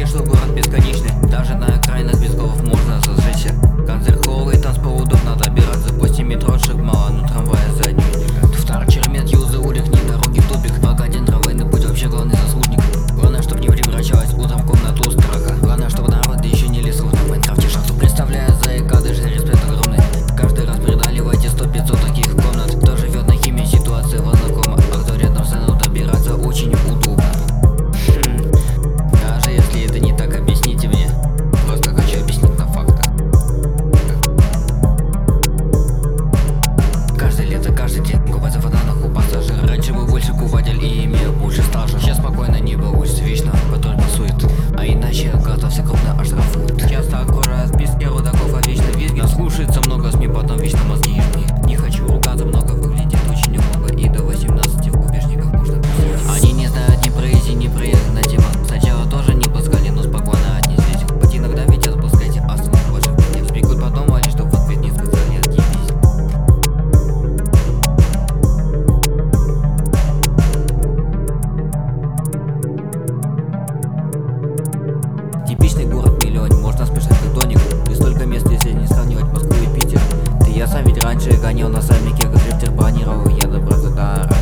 Знаете, что город бесконечный, даже на окраинах без голов можно зажечься. Концерт-холлы, танцпол удобно добираться, пусть метро шаг мало, но трамвая задний. Втор чермет, юзы, улик, не дороги в тупик. Алкадин, трамвайный путь вообще главный заслужник. Главное, чтоб не превращалась утром в комнату страха. Главное, чтобы народ еще не лез в Майнкрафте шахту. Представляя заика, даже респект огромный. Каждый раз преодолевайте 100-500 таких комнат. Кто живет на химии, ситуация вам знакома. А кто рядом со мной, добираться очень удобно. Даже если это не так, объясните мне. Просто хочу объяснить на фактах. Каждое лето, каждый день купаться в фонтанах у пассажира. Раньше был больше купатель и имел больше стажа. Сейчас спокойно небо учится вечно, патруль пасует. А иначе готовься крупно оштрафуют. Часто окружают списки рудаков, а вечно визги. Нас слушается много СМИ, потом вечно мозги ежни. Не хочу ругаться, много выглядит очень немного. И до 18 в купежниках можно тусить. Они не знают ни про изи, ни про на тема. Сначала тоже не пускали, но спокойно отнеслись. Хоть иногда ведь отпускайте астму ваших не спекут потом, а лишь чтоб в ответ не сказали отъебись. Типичный город-миллионник, можно спешать как доник. И столько мест, если не сравнивать Москву и Питер. Ты я сам ведь раньше гонял на саммике, как дрифтер планировал. Я добраться до